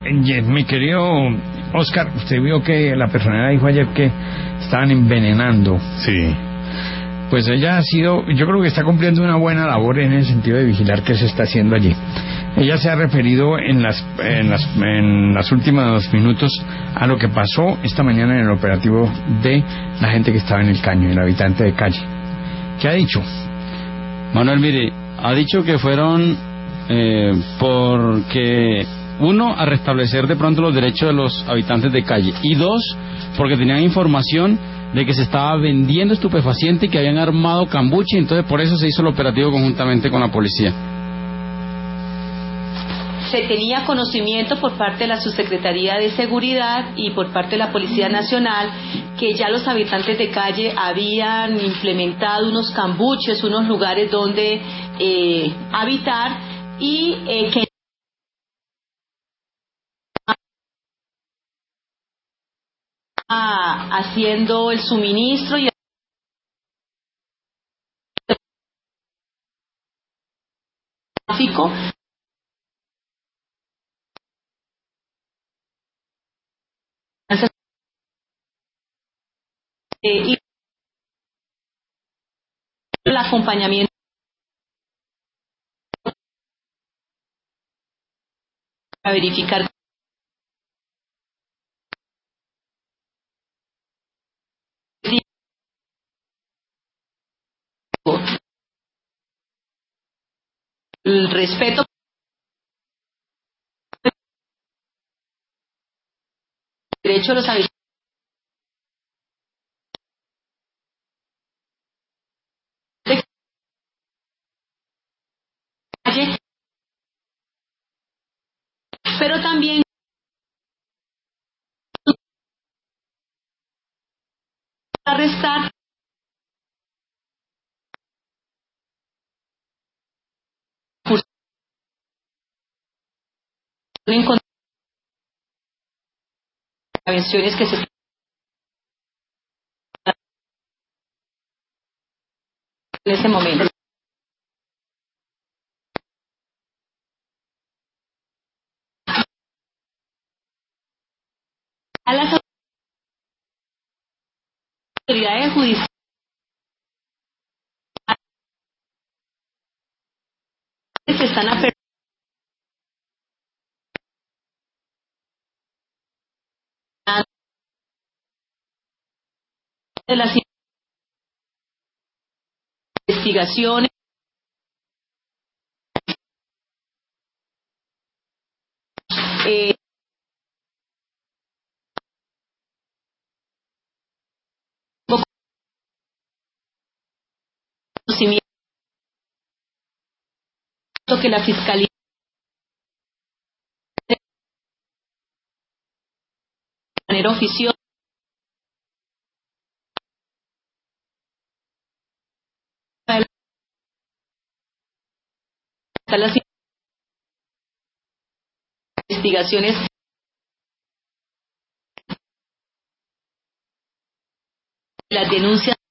Mi querido Oscar, usted vio que la personera dijo ayer que estaban envenenando. Sí. Pues ella yo creo que está cumpliendo una buena labor en el sentido de vigilar qué se está haciendo allí. Ella se ha referido en las últimos minutos a lo que pasó esta mañana en el operativo de la gente que estaba en el caño, el habitante de calle. ¿Qué ha dicho? Manuel, mire, ha dicho que fueron porque, uno, a restablecer de pronto los derechos de los habitantes de calle, y dos, porque tenían información de que se estaba vendiendo estupefaciente y que habían armado cambuche, entonces por eso se hizo el operativo conjuntamente con la policía. Se tenía conocimiento por parte de la Subsecretaría de Seguridad y por parte de la Policía Nacional que ya los habitantes de calle habían implementado unos cambuches, unos lugares donde habitar y que haciendo el suministro y el tráfico. Y el acompañamiento para verificar el respeto al derecho de los habitantes de calle, pero también arrestar en contravenciones que se en ese momento. A las autoridades judiciales que están apercibiendo de las investigaciones eh, conocimiento que la Fiscalía de manera oficiosa las investigaciones, las denuncias